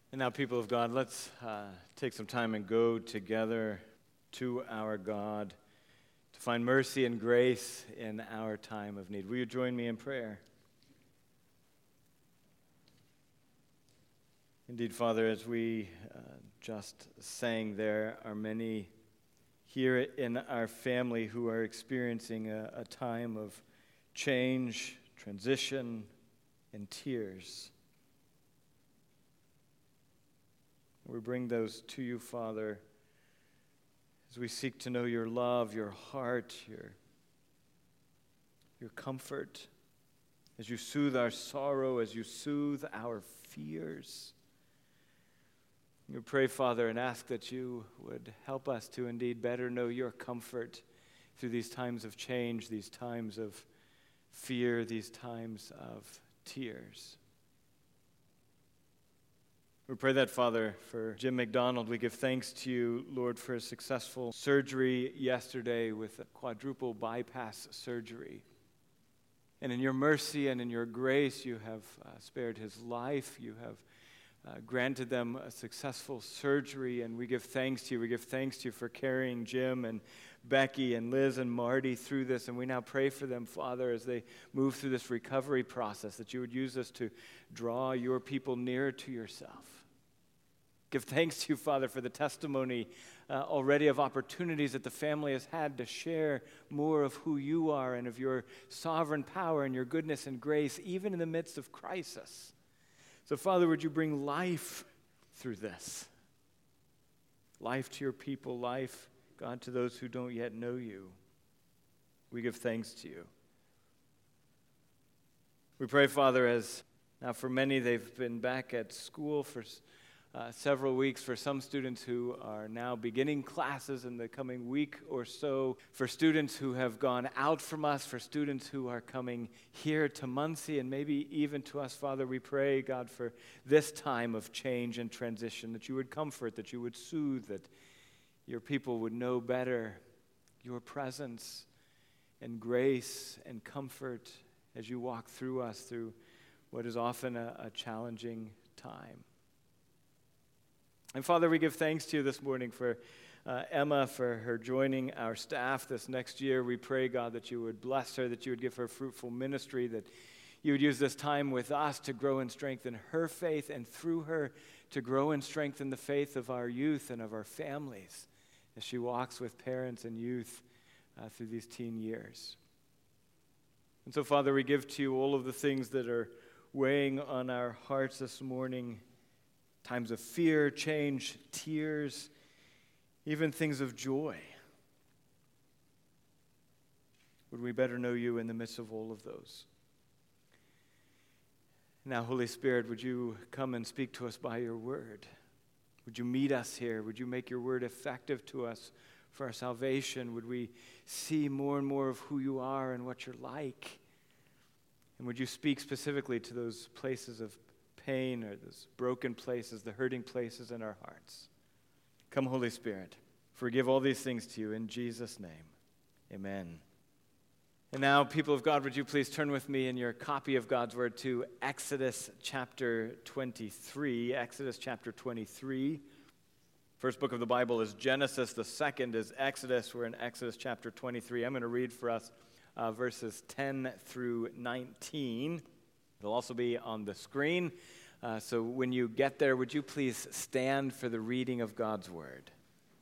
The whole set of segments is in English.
And now, people of God, let's take some time and go together to our God to find mercy and grace in our time of need. Will you join me in prayer? Indeed, Father, as we just sang, there are many here in our family who are experiencing a time of change, transition, and tears. We bring those to you, Father, as we seek to know your love, your heart, your comfort, as you soothe our sorrow, as you soothe our fears. We pray, Father, and ask that you would help us to indeed better know your comfort through these times of change, these times of fear, these times of tears. We pray that, Father, for Jim McDonald. We give thanks to you, Lord, for his successful surgery yesterday with a quadruple bypass surgery. And in your mercy and in your grace, you have spared his life. You have granted them a successful surgery, and we give thanks to you. We give thanks to you for carrying Jim and Becky and Liz and Marty through this, and we now pray for them, Father, as they move through this recovery process, that you would use us to draw your people nearer to yourself. Give thanks to you, Father, for the testimony already of opportunities that the family has had to share more of who you are and of your sovereign power and your goodness and grace, even in the midst of crisis. So, Father, would you bring life through this? Life to your people, life, God, to those who don't yet know you. We give thanks to you. We pray, Father, as now for many they've been back at school for several weeks, for some students who are now beginning classes in the coming week or so, for students who have gone out from us, for students who are coming here to Muncie and maybe even to us, Father, we pray, God, for this time of change and transition, that you would comfort, that you would soothe, that your people would know better your presence and grace and comfort as you walk through us through what is often a challenging time. And Father, we give thanks to you this morning for Emma, for her joining our staff this next year. We pray, God, that you would bless her, that you would give her fruitful ministry, that you would use this time with us to grow and strengthen her faith, and through her to grow and strengthen the faith of our youth and of our families as she walks with parents and youth through these teen years. And so, Father, we give to you all of the things that are weighing on our hearts this morning. Times of fear, change, tears, even things of joy. Would we better know you in the midst of all of those? Now, Holy Spirit, would you come and speak to us by your word? Would you meet us here? Would you make your word effective to us for our salvation? Would we see more and more of who you are and what you're like? And would you speak specifically to those places of pain or those broken places, the hurting places in our hearts? Come, Holy Spirit, forgive all these things to you in Jesus' name. Amen. And now, people of God, would you please turn with me in your copy of God's Word to Exodus chapter 23. Exodus chapter 23. First book of the Bible is Genesis. The second is Exodus. We're in Exodus chapter 23. I'm going to read for us verses 10 through 19. It'll also be on the screen. So when you get there, would you please stand for the reading of God's Word?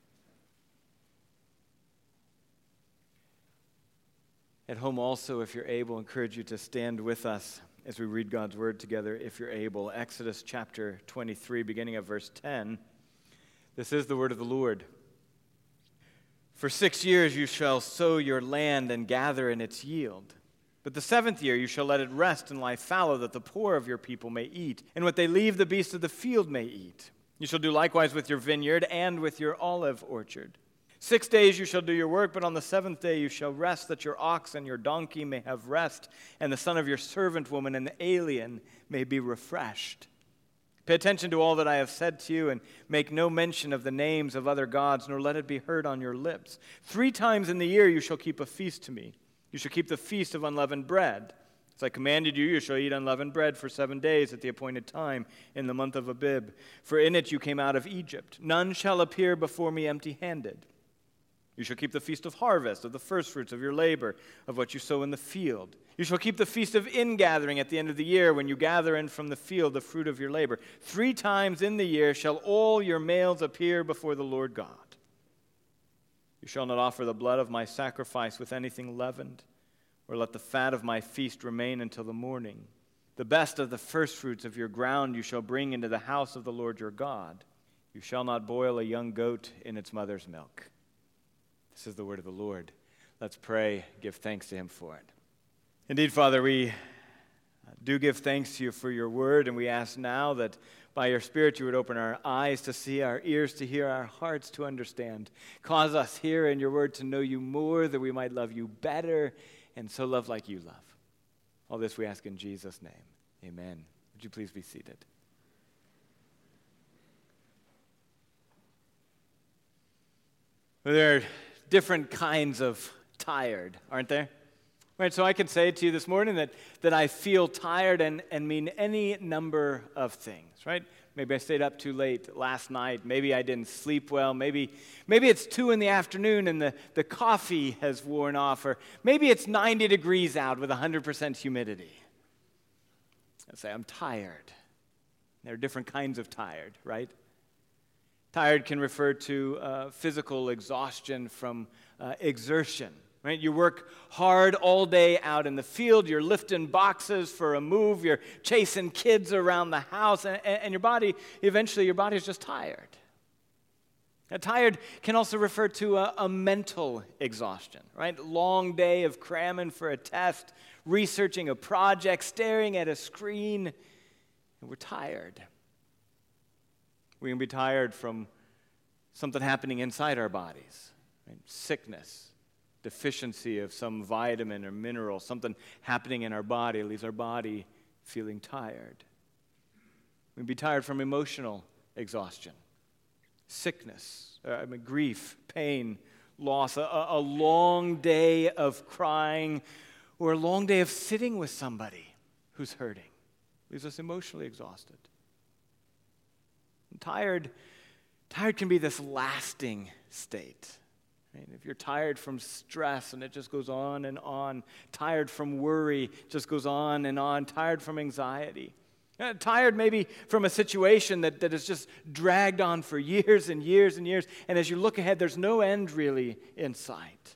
At home also, if you're able, I encourage you to stand with us as we read God's Word together, if you're able. Exodus chapter 23, beginning at verse 10. This is the word of the Lord. For 6 years you shall sow your land and gather in its yield. But the 7th year you shall let it rest and lie fallow, that the poor of your people may eat, and what they leave the beasts of the field may eat. You shall do likewise with your vineyard and with your olive orchard. 6 days you shall do your work, but on the 7th day you shall rest, that your ox and your donkey may have rest, and the son of your servant woman and the alien may be refreshed. Pay attention to all that I have said to you, and make no mention of the names of other gods, nor let it be heard on your lips. 3 times in the year you shall keep a feast to me. You shall keep the feast of unleavened bread. As I commanded you, you shall eat unleavened bread for 7 days at the appointed time in the month of Abib. For in it you came out of Egypt. None shall appear before me empty-handed. You shall keep the feast of harvest, of the firstfruits of your labor, of what you sow in the field. You shall keep the feast of ingathering at the end of the year, when you gather in from the field the fruit of your labor. 3 times in the year shall all your males appear before the Lord God. You shall not offer the blood of my sacrifice with anything leavened, or let the fat of my feast remain until the morning. The best of the firstfruits of your ground you shall bring into the house of the Lord your God. You shall not boil a young goat in its mother's milk. This is the word of the Lord. Let's pray, give thanks to him for it. Indeed, Father, we do give thanks to you for your word, and we ask now that by your Spirit you would open our eyes to see, our ears to hear, our hearts to understand. Cause us here in your word to know you more, that we might love you better, and so love like you love. All this we ask in Jesus' name. Amen. Would you please be seated? Well, there are different kinds of tired, aren't there? Right, so I can say to you this morning that I feel tired and mean any number of things, right? Maybe I stayed up too late last night. Maybe I didn't sleep well. Maybe it's 2 p.m. and the coffee has worn off. Or maybe it's 90 degrees out with 100% humidity. I say, I'm tired. There are different kinds of tired, right? Tired can refer to physical exhaustion from exertion. Right? You work hard all day out in the field. You're lifting boxes for a move. You're chasing kids around the house. And your body is just tired. Now, tired can also refer to a mental exhaustion. Right? Long day of cramming for a test, researching a project, staring at a screen. And we're tired. We can be tired from something happening inside our bodies. Right? Sickness. Deficiency of some vitamin or mineral, something happening in our body leaves our body feeling tired. We'd be tired from emotional exhaustion, sickness, grief, pain, loss, a long day of crying, or a long day of sitting with somebody who's hurting leaves us emotionally exhausted. And tired can be this lasting state. If you're tired from stress and it just goes on and on, tired from worry, just goes on and on, tired from anxiety, tired maybe from a situation that has just dragged on for years and years and years, and as you look ahead, there's no end really in sight.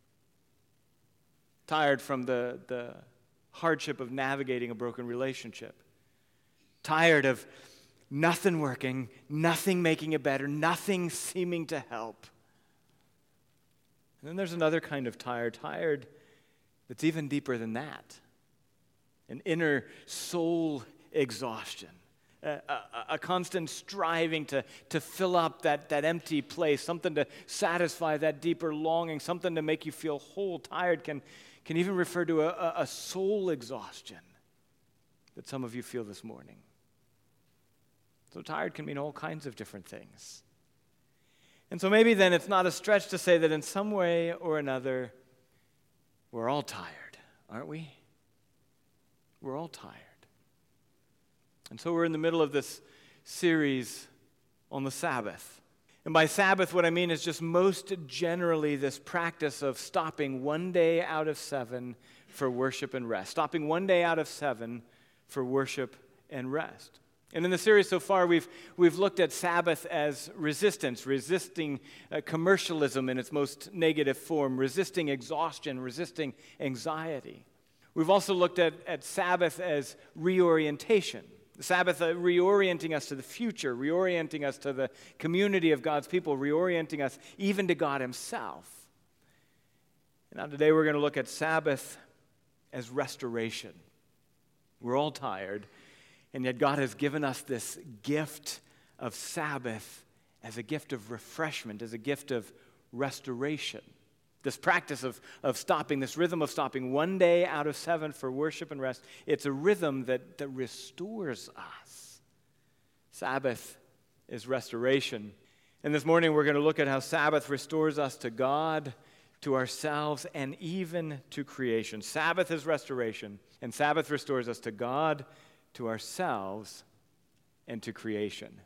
Tired from the hardship of navigating a broken relationship. Tired of nothing working, nothing making it better, nothing seeming to help. And then there's another kind of tired that's even deeper than that. An inner soul exhaustion. A constant striving to fill up that empty place, something to satisfy that deeper longing, something to make you feel whole. Tired can even refer to a soul exhaustion that some of you feel this morning. So tired can mean all kinds of different things. And so maybe then it's not a stretch to say that in some way or another, we're all tired, aren't we? We're all tired. And so we're in the middle of this series on the Sabbath. And by Sabbath, what I mean is just most generally this practice of stopping 1 day out of 7 for worship and rest. Stopping 1 day out of 7 for worship and rest. And in the series so far, we've looked at Sabbath as resistance, resisting commercialism in its most negative form, resisting exhaustion, resisting anxiety. We've also looked at Sabbath as reorientation. The Sabbath reorienting us to the future, reorienting us to the community of God's people, reorienting us even to God himself. And now today we're going to look at Sabbath as restoration. We're all tired. And yet God has given us this gift of Sabbath as a gift of refreshment, as a gift of restoration. This practice of stopping, this rhythm of stopping 1 day out of 7 for worship and rest, it's a rhythm that restores us. Sabbath is restoration. And this morning we're going to look at how Sabbath restores us to God, to ourselves, and even to creation. Sabbath is restoration, and Sabbath restores us to God, to ourselves, and to creation.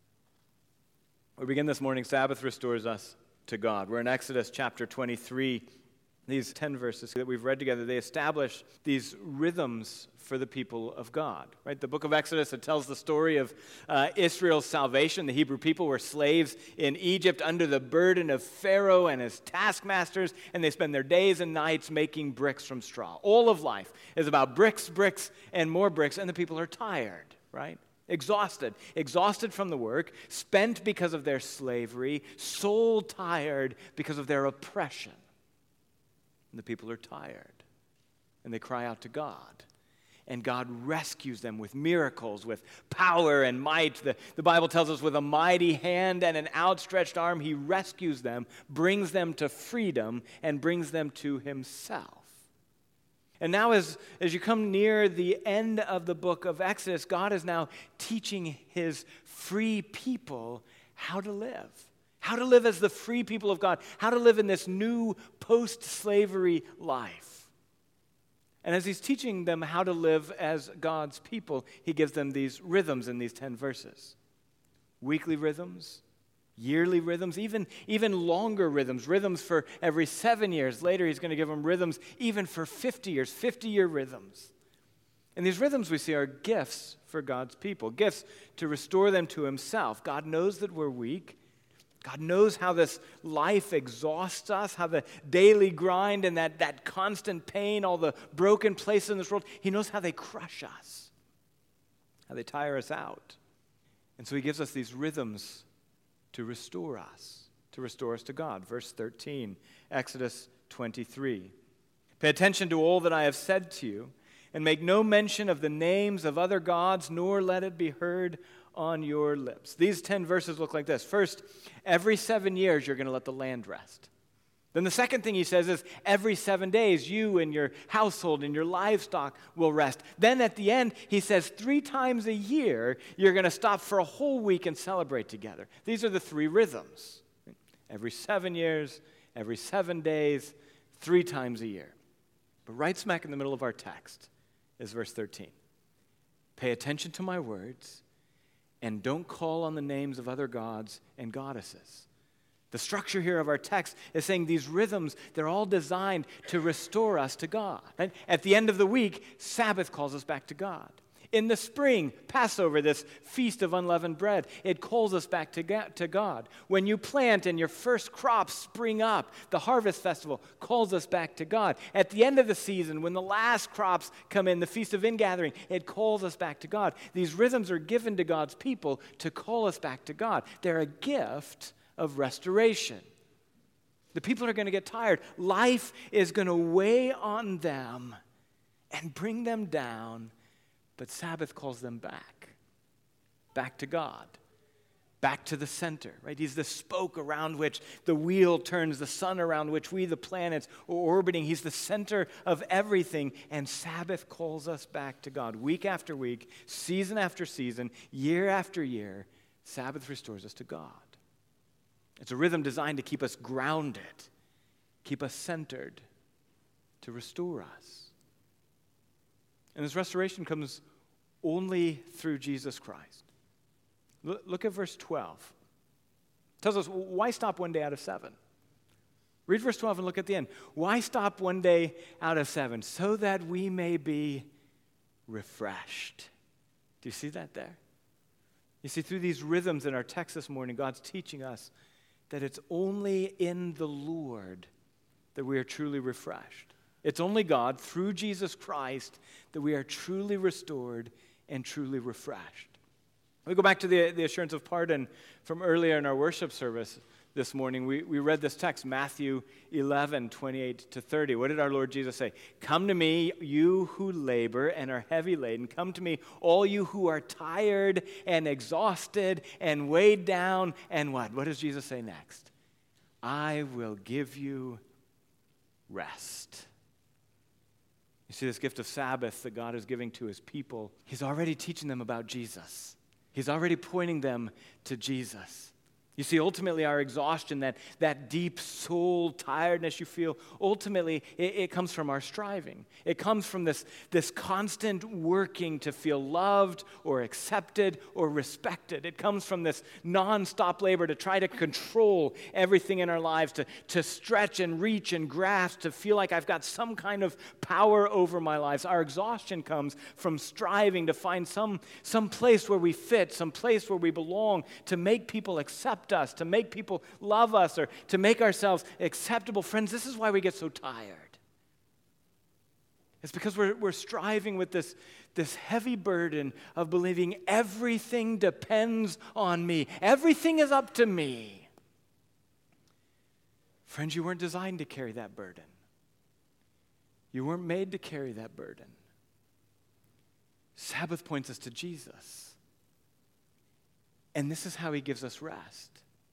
We begin this morning, Sabbath restores us to God. We're in Exodus chapter 23. These 10 verses that we've read together, they establish these rhythms for the people of God, right? The book of Exodus, it tells the story of Israel's salvation. The Hebrew people were slaves in Egypt under the burden of Pharaoh and his taskmasters, and they spend their days and nights making bricks from straw. All of life is about bricks, bricks, and more bricks, and the people are tired, right? Exhausted from the work, spent because of their slavery, soul tired because of their oppression. And the people are tired, and they cry out to God. And God rescues them with miracles, with power and might. The Bible tells us with a mighty hand and an outstretched arm, he rescues them, brings them to freedom, and brings them to himself. And now as you come near the end of the book of Exodus, God is now teaching his free people how to live. How to live as the free people of God. How to live in this new post-slavery life. And as he's teaching them how to live as God's people, he gives them these rhythms in these 10 verses. Weekly rhythms, yearly rhythms, even longer rhythms for every 7 years. Later, he's going to give them rhythms even for 50 years, 50-year rhythms. And these rhythms we see are gifts for God's people, gifts to restore them to himself. God knows that we're weak. God knows how this life exhausts us, how the daily grind and that constant pain, all the broken places in this world, he knows how they crush us, how they tire us out. And so he gives us these rhythms to restore us to God. Verse 13, Exodus 23. Pay attention to all that I have said to you, and make no mention of the names of other gods, nor let it be heard on your lips. These 10 verses look like this. First, every 7 years, you're going to let the land rest. Then the second thing he says is every 7 days, you and your household and your livestock will rest. Then at the end, he says 3 times a year, you're going to stop for a whole week and celebrate together. These are the 3 rhythms. Every 7 years, every 7 days, 3 times a year. But right smack in the middle of our text is verse 13. Pay attention to my words, and don't call on the names of other gods and goddesses. The structure here of our text is saying these rhythms, they're all designed to restore us to God. Right? At the end of the week, Sabbath calls us back to God. In the spring, Passover, this feast of unleavened bread, it calls us back to God. When you plant and your first crops spring up, the harvest festival calls us back to God. At the end of the season, when the last crops come in, the feast of ingathering, it calls us back to God. These rhythms are given to God's people to call us back to God. They're a gift of restoration. The people are going to get tired. Life is going to weigh on them and bring them down. But Sabbath calls them back to God, back to the center, right? He's the spoke around which the wheel turns, the sun around which we, the planets, are orbiting. He's the center of everything, and Sabbath calls us back to God. Week after week, season after season, year after year, Sabbath restores us to God. It's a rhythm designed to keep us grounded, keep us centered, to restore us. And this restoration comes only through Jesus Christ. Look at verse 12. It tells us, why stop one day out of 7? Read verse 12 and look at the end. Why stop one day out of 7? So that we may be refreshed. Do you see that there? You see, through these rhythms in our text this morning, God's teaching us that it's only in the Lord that we are truly refreshed. It's only God, through Jesus Christ, that we are truly restored and truly refreshed. We go back to the assurance of pardon from earlier in our worship service this morning. We read this text, Matthew 11, 28 to 30. What did our Lord Jesus say? Come to me, you who labor and are heavy laden. Come to me, all you who are tired and exhausted and weighed down. And what? What does Jesus say next? I will give you rest. You see, this gift of Sabbath that God is giving to his people, he's already teaching them about Jesus. He's already pointing them to Jesus. You see, ultimately, our exhaustion, that deep soul tiredness you feel, ultimately, it comes from our striving. It comes from this constant working to feel loved or accepted or respected. It comes from this nonstop labor to try to control everything in our lives, to stretch and reach and grasp, to feel like I've got some kind of power over my lives. Our exhaustion comes from striving to find some place where we fit, some place where we belong, to make people accept us, to make people love us, or to make ourselves acceptable. Friends, this is why we get so tired. It's because we're striving with this heavy burden of believing everything depends on me. Everything is up to me. Friends, you weren't designed to carry that burden. You weren't made to carry that burden. Sabbath points us to Jesus. And this is how he gives us rest.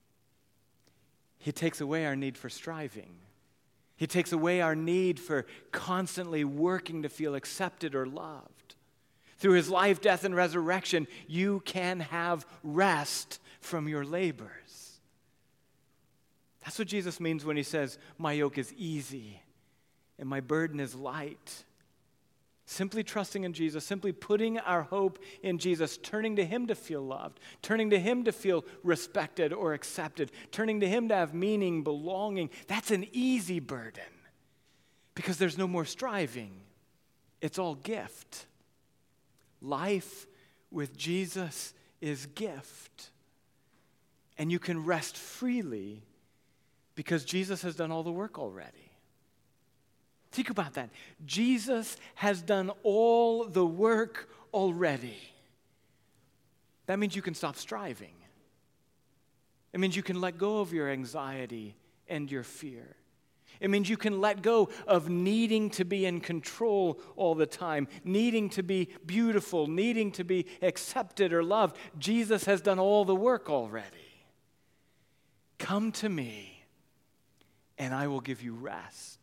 He takes away our need for striving. He takes away our need for constantly working to feel accepted or loved. Through his life, death, and resurrection, you can have rest from your labors. That's what Jesus means when he says, my yoke is easy and my burden is light. Simply trusting in Jesus, simply putting our hope in Jesus, turning to him to feel loved, turning to him to feel respected or accepted, turning to him to have meaning, belonging. That's an easy burden because there's no more striving. It's all gift. Life with Jesus is gift. And you can rest freely because Jesus has done all the work already. Think about that. Jesus has done all the work already. That means you can stop striving. It means you can let go of your anxiety and your fear. It means you can let go of needing to be in control all the time, needing to be beautiful, needing to be accepted or loved. Jesus has done all the work already. Come to me, and I will give you rest.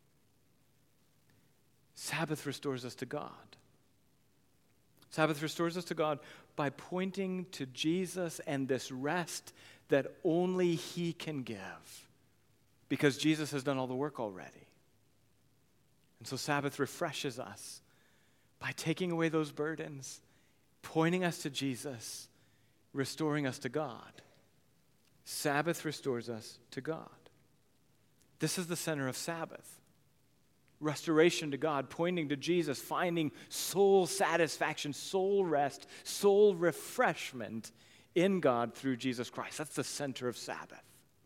Sabbath restores us to God. Sabbath restores us to God by pointing to Jesus and this rest that only he can give, because Jesus has done all the work already. And so Sabbath refreshes us by taking away those burdens, pointing us to Jesus, restoring us to God. Sabbath restores us to God. This is the center of Sabbath. Restoration to God, pointing to Jesus, finding soul satisfaction, soul rest, soul refreshment in God through Jesus Christ. That's the center of Sabbath.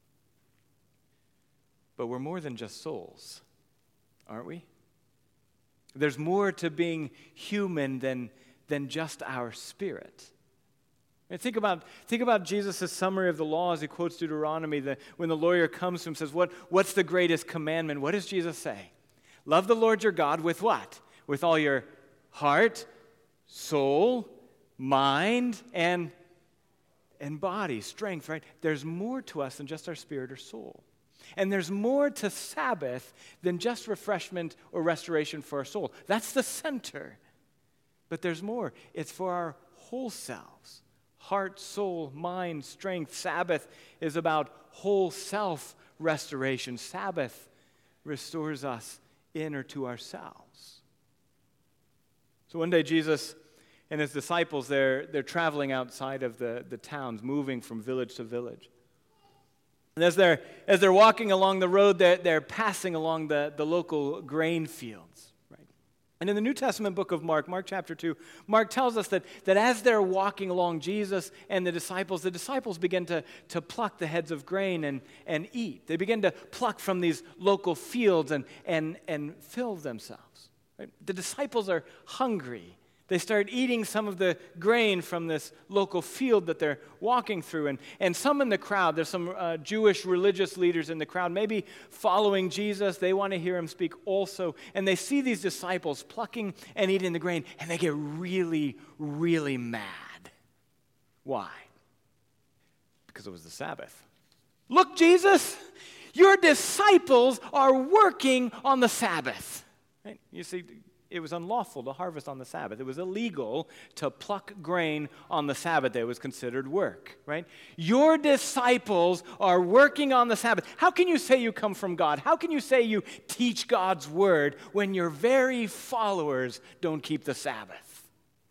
But we're more than just souls, aren't we? There's more to being human than just our spirit. And think about Jesus' summary of the law as he quotes Deuteronomy. When the lawyer comes to him and says, what's the greatest commandment? What does Jesus say? Love the Lord your God with what? With all your heart, soul, mind, and body, strength, right? There's more to us than just our spirit or soul. And there's more to Sabbath than just refreshment or restoration for our soul. That's the center. But there's more. It's for our whole selves. Heart, soul, mind, strength. Sabbath is about whole self restoration. Sabbath restores us in or to ourselves. So one day Jesus and his disciples, they're traveling outside of the towns, moving from village to village. And as they're walking along the road, they're passing along the local grain fields. Right? And in the New Testament book of Mark chapter 2, Mark tells us that as they're walking along, Jesus and the disciples begin to pluck the heads of grain and eat. They begin to pluck from these local fields and fill themselves. Right? The disciples are hungry. They start eating some of the grain from this local field that they're walking through. And some in the crowd, there's some Jewish religious leaders in the crowd, maybe following Jesus. They want to hear him speak also. And they see these disciples plucking and eating the grain, and they get really, really mad. Why? Because it was the Sabbath. Look, Jesus, your disciples are working on the Sabbath. Right? You see, it was unlawful to harvest on the Sabbath. It was illegal to pluck grain on the Sabbath day. It was considered work, right? Your disciples are working on the Sabbath. How can you say you come from God? How can you say you teach God's word when your very followers don't keep the Sabbath?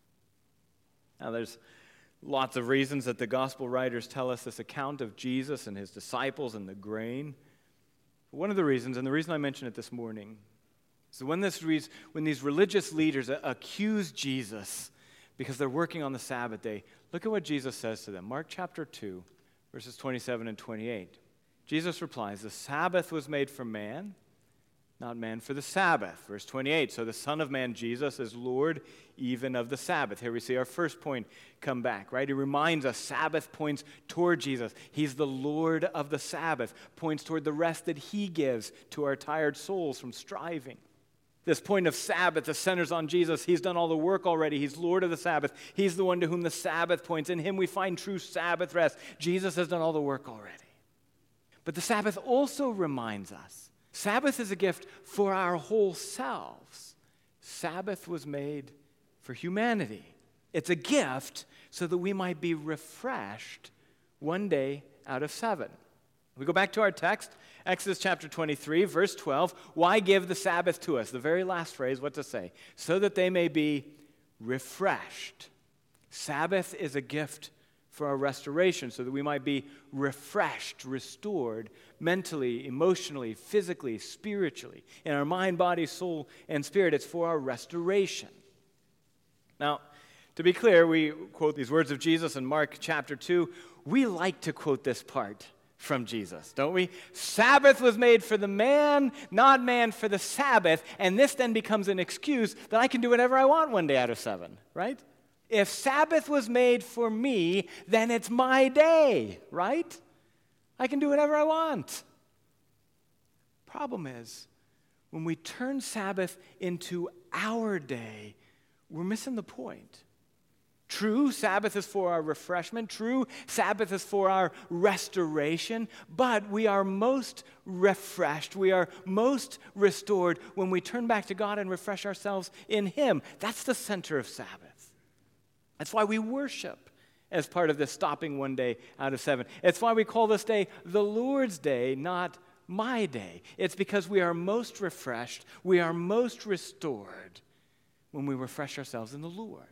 Now, there's lots of reasons that the gospel writers tell us this account of Jesus and his disciples and the grain. One of the reasons, and the reason I mention it this morning, so when these religious leaders accuse Jesus because they're working on the Sabbath day, look at what Jesus says to them. Mark chapter 2, verses 27 and 28. Jesus replies, "The Sabbath was made for man, not man for the Sabbath." Verse 28, "So the Son of Man, Jesus, is Lord even of the Sabbath." Here we see our first point come back, right? He reminds us Sabbath points toward Jesus. He's the Lord of the Sabbath, points toward the rest that he gives to our tired souls from striving. This point of Sabbath that centers on Jesus. He's done all the work already. He's Lord of the Sabbath. He's the one to whom the Sabbath points. In him we find true Sabbath rest. Jesus has done all the work already. But the Sabbath also reminds us, Sabbath is a gift for our whole selves. Sabbath was made for humanity. It's a gift so that we might be refreshed one day out of 7. We go back to our text, Exodus chapter 23, verse 12. "Why give the Sabbath to us?" The very last phrase, what to say? "So that they may be refreshed." Sabbath is a gift for our restoration, so that we might be refreshed, restored, mentally, emotionally, physically, spiritually. In our mind, body, soul, and spirit, it's for our restoration. Now, to be clear, we quote these words of Jesus in Mark chapter 2. We like to quote this part from Jesus, don't we? Sabbath was made for the man, not man for the Sabbath, and this then becomes an excuse that I can do whatever I want one day out of 7, right? If Sabbath was made for me, then it's my day, right? I can do whatever I want. Problem is, when we turn Sabbath into our day, we're missing the point. True, Sabbath is for our refreshment. True, Sabbath is for our restoration. But we are most refreshed, we are most restored when we turn back to God and refresh ourselves in him. That's the center of Sabbath. That's why we worship as part of this stopping one day out of 7. It's why we call this day the Lord's Day, not my day. It's because we are most refreshed, we are most restored when we refresh ourselves in the Lord.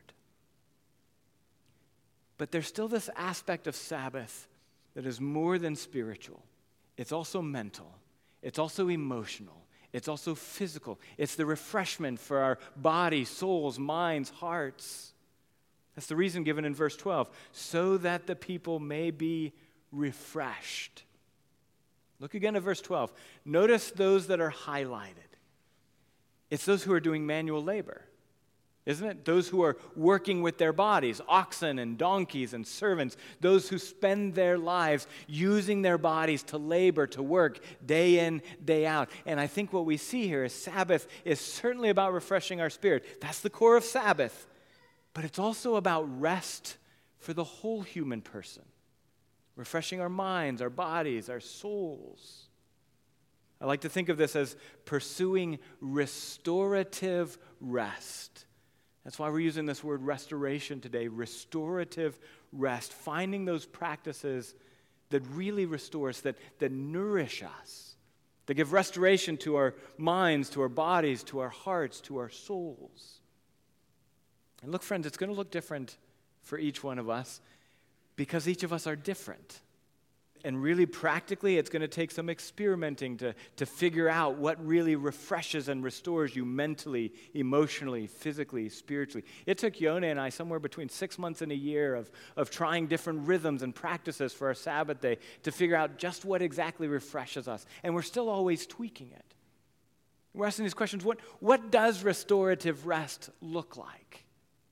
But there's still this aspect of Sabbath that is more than spiritual. It's also mental. It's also emotional. It's also physical. It's the refreshment for our bodies, souls, minds, hearts. That's the reason given in verse 12. So that the people may be refreshed. Look again at verse 12. Notice those that are highlighted. It's those who are doing manual labor. Isn't it? Those who are working with their bodies, oxen and donkeys and servants, those who spend their lives using their bodies to labor, to work day in, day out. And I think what we see here is Sabbath is certainly about refreshing our spirit. That's the core of Sabbath. But it's also about rest for the whole human person, refreshing our minds, our bodies, our souls. I like to think of this as pursuing restorative rest. That's why we're using this word restoration today, restorative rest, finding those practices that really restore us, that nourish us, that give restoration to our minds, to our bodies, to our hearts, to our souls. And look, friends, it's going to look different for each one of us because each of us are different. And really practically, it's going to take some experimenting to figure out what really refreshes and restores you mentally, emotionally, physically, spiritually. It took Yona and I somewhere between 6 months and a year of trying different rhythms and practices for our Sabbath day to figure out just what exactly refreshes us. And we're still always tweaking it. We're asking these questions, what does restorative rest look like?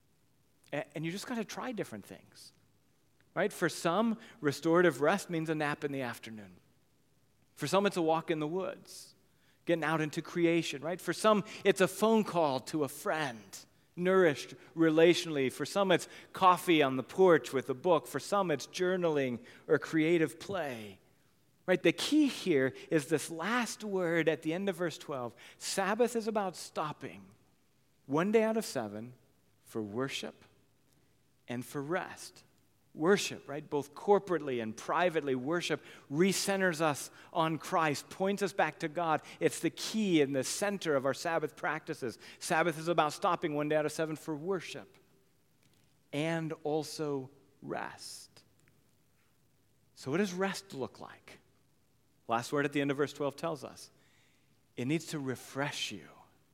And you just got to try different things. Right? For some, restorative rest means a nap in the afternoon. For some, it's a walk in the woods, getting out into creation, right? For some, it's a phone call to a friend, nourished relationally. For some, it's coffee on the porch with a book. For some, it's journaling or creative play. Right? The key here is this last word at the end of verse 12. Sabbath is about stopping one day out of 7 for worship and for rest. Worship, right? Both corporately and privately, worship recenters us on Christ, points us back to God. It's the key and the center of our Sabbath practices. Sabbath is about stopping one day out of 7 for worship and also rest. So what does rest look like? Last word at the end of verse 12 tells us it needs to refresh you.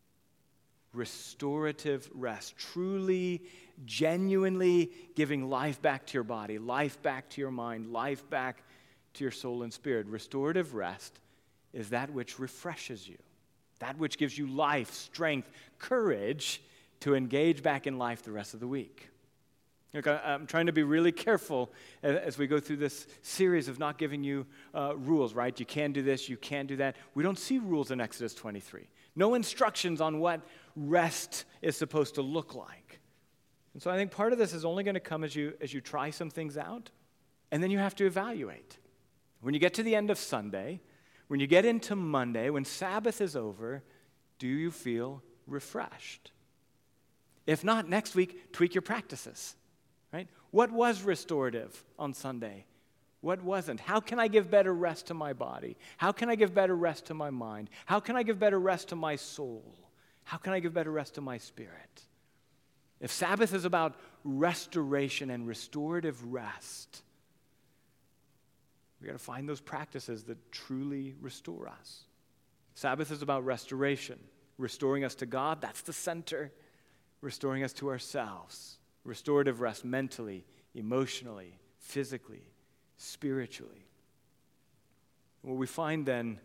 Restorative rest, truly, genuinely giving life back to your body, life back to your mind, life back to your soul and spirit. Restorative rest is that which refreshes you, that which gives you life, strength, courage to engage back in life the rest of the week. Look, I'm trying to be really careful as we go through this series of not giving you rules, right? You can do this, you can't do that. We don't see rules in Exodus 23. No instructions on what rest is supposed to look like. And so I think part of this is only going to come as you try some things out, and then you have to evaluate. When you get to the end of Sunday, when you get into Monday, when Sabbath is over, do you feel refreshed? If not, next week, tweak your practices. Right? What was restorative on Sunday? What wasn't? How can I give better rest to my body? How can I give better rest to my mind? How can I give better rest to my soul? How can I give better rest to my spirit? If Sabbath is about restoration and restorative rest, we've got to find those practices that truly restore us. Sabbath is about restoration, restoring us to God, that's the center, restoring us to ourselves. Restorative rest mentally, emotionally, physically, spiritually. What we find then,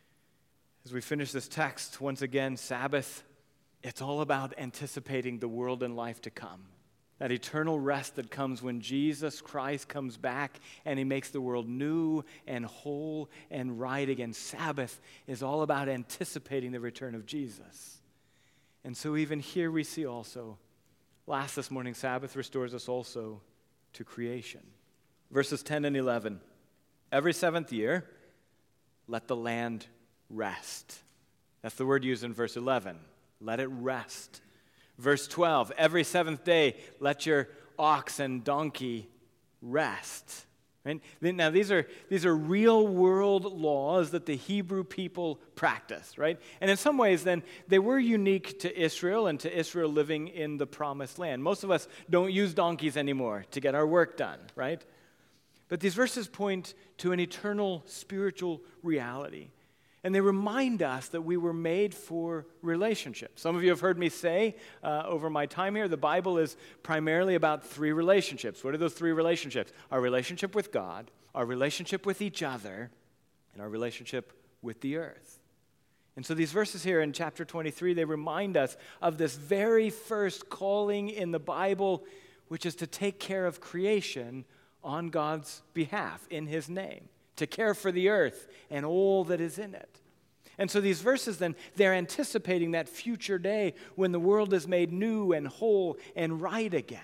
as we finish this text, once again, Sabbath, it's all about anticipating the world and life to come. That eternal rest that comes when Jesus Christ comes back and he makes the world new and whole and right again. Sabbath is all about anticipating the return of Jesus. And so even here we see also, last this morning, Sabbath restores us also to creation. Verses 10 and 11. Every 7th year, let the land rest. That's the word used in verse 11. Let it rest. Verse 12. Every 7th day, let your ox and donkey rest. Right? Now, these are real-world laws that the Hebrew people practiced, right? And in some ways, then, they were unique to Israel and to Israel living in the Promised Land. Most of us don't use donkeys anymore to get our work done, right? But these verses point to an eternal spiritual reality. And they remind us that we were made for relationship. Some of you have heard me say over my time here, the Bible is primarily about 3 relationships. What are those 3 relationships? Our relationship with God, our relationship with each other, and our relationship with the earth. And so these verses here in chapter 23, they remind us of this very first calling in the Bible, which is to take care of creation on God's behalf, in his name, to care for the earth and all that is in it. And so these verses then, they're anticipating that future day when the world is made new and whole and right again.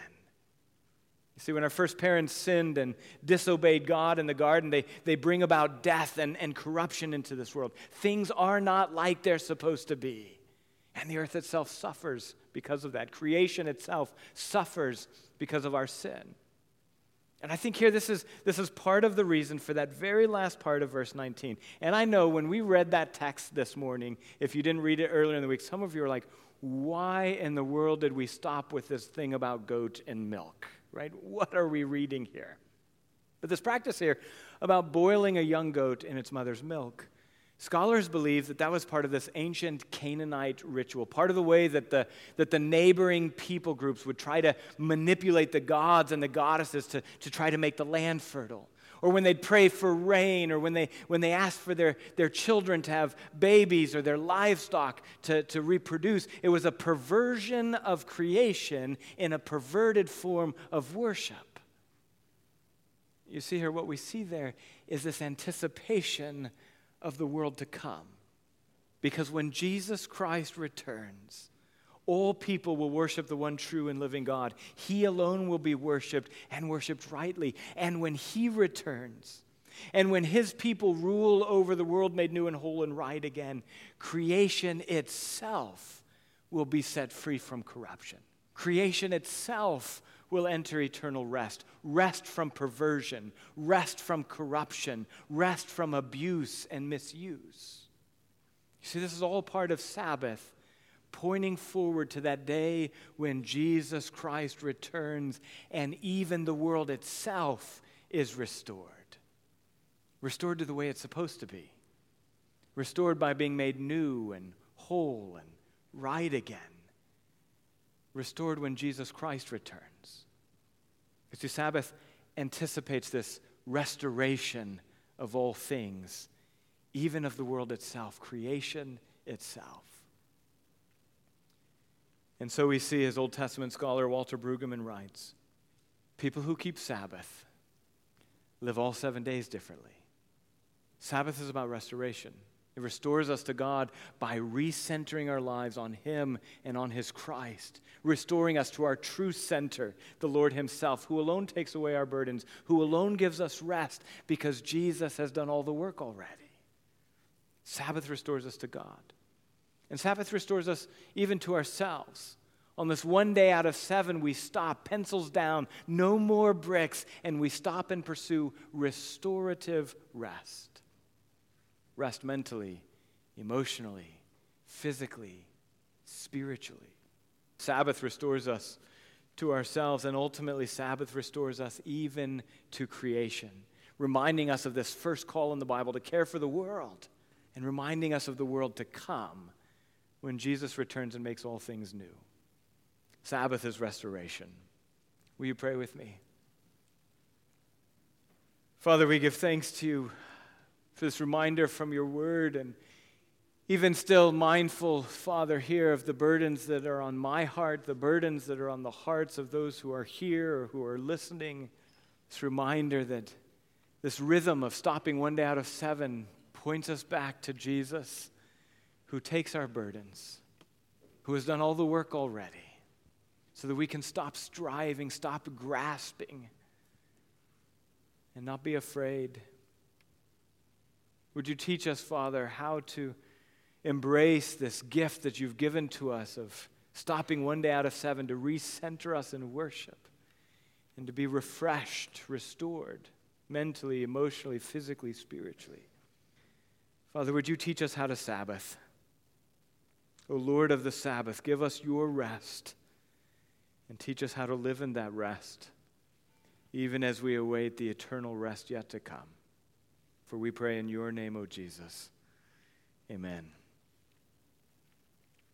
You see, when our first parents sinned and disobeyed God in the garden, they bring about death and corruption into this world. Things are not like they're supposed to be. And the earth itself suffers because of that. Creation itself suffers because of our sin. And I think here this is part of the reason for that very last part of verse 19. And I know when we read that text this morning, if you didn't read it earlier in the week, some of you are like, why in the world did we stop with this thing about goat and milk, right? What are we reading here? But this practice here about boiling a young goat in its mother's milk, scholars believe that was part of this ancient Canaanite ritual, part of the way that the neighboring people groups would try to manipulate the gods and the goddesses to try to make the land fertile. Or when they'd pray for rain, or when they asked for their children to have babies or their livestock to reproduce, it was a perversion of creation in a perverted form of worship. You see here, what we see there is this anticipation of the world to come. Because when Jesus Christ returns, all people will worship the one true and living God. He alone will be worshiped and worshiped rightly. And when he returns, and when his people rule over the world made new and whole and right again, creation itself will be set free from corruption. Creation itself will enter eternal rest. Rest from perversion, rest from corruption, rest from abuse and misuse. You see, this is all part of Sabbath, pointing forward to that day when Jesus Christ returns and even the world itself is restored. Restored to the way it's supposed to be. Restored by being made new and whole and right again. Restored when Jesus Christ returns. You see, Sabbath anticipates this restoration of all things, even of the world itself, creation itself. And so we see, as Old Testament scholar Walter Brueggemann writes, people who keep Sabbath live all 7 days differently. Sabbath is about restoration. It restores us to God by recentering our lives on Him and on His Christ, restoring us to our true center, the Lord Himself, who alone takes away our burdens, who alone gives us rest because Jesus has done all the work already. Sabbath restores us to God. And Sabbath restores us even to ourselves. On this one day out of 7, we stop, pencils down, no more bricks, and we stop and pursue restorative rest. Rest mentally, emotionally, physically, spiritually. Sabbath restores us to ourselves, and ultimately Sabbath restores us even to creation, reminding us of this first call in the Bible to care for the world, and reminding us of the world to come when Jesus returns and makes all things new. Sabbath is restoration. Will you pray with me? Father, we give thanks to you for this reminder from your word, and even still mindful, Father, here of the burdens that are on my heart, the burdens that are on the hearts of those who are here or who are listening. This reminder that this rhythm of stopping one day out of 7 points us back to Jesus, who takes our burdens, who has done all the work already, so that we can stop striving, stop grasping, and not be afraid. Would you teach us, Father, how to embrace this gift that you've given to us of stopping one day out of 7 to recenter us in worship and to be refreshed, restored, mentally, emotionally, physically, spiritually. Father, would you teach us how to Sabbath? O Lord of the Sabbath, give us your rest and teach us how to live in that rest, even as we await the eternal rest yet to come. For we pray in your name, O Jesus. Amen.